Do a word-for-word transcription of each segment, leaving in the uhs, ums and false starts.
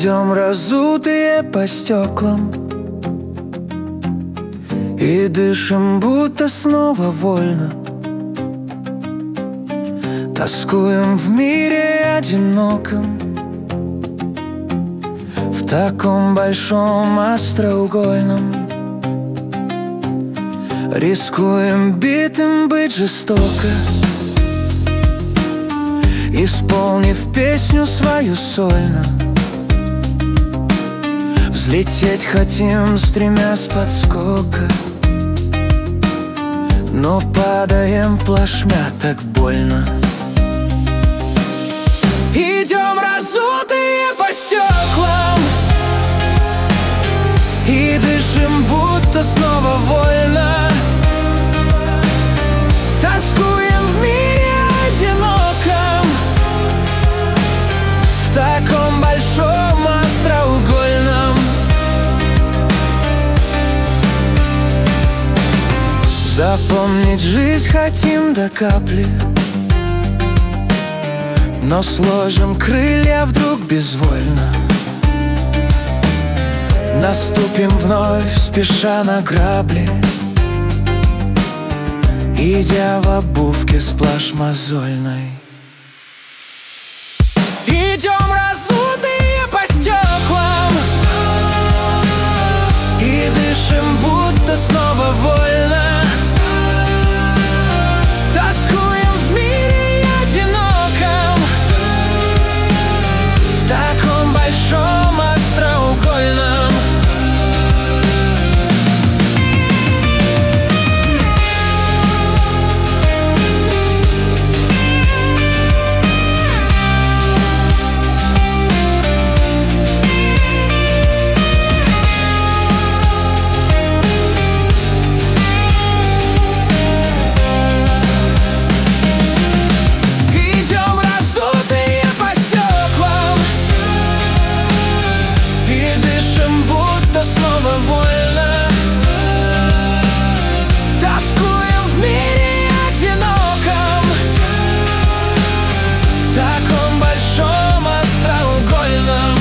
Идем разутые по стеклам и дышим, будто снова вольно. Тоскуем в мире одиноком, в таком большом остроугольном. Рискуем битым быть жестоко, исполнив песню свою сольно. Взлететь хотим, стремясь подскока, но падаем плашмя, так больно. Идем разутые по стеклам и дышим, будто снова вольно. Тоскуем в мире одиноком, в таком большом остроугольном. Запомнить жизнь хотим до капли, но сложим крылья вдруг безвольно. Наступим вновь, спеша на грабли, идя в обувке сплошь мозольной. Идем разутые по стеклам и дышим, будто снова вольно. Тоскуем в мире одиноком, в таком большом остроугольном. Снова вольно. Тоскуем в мире одиноком, в таком большом остроугольном.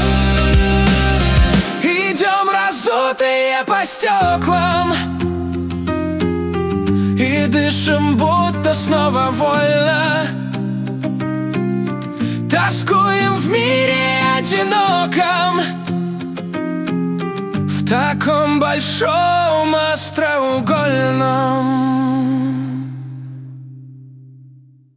Идем разутые по стеклам и дышим, будто снова вольно. Тоскуем в мире одиноком, в таком большом остроугольном.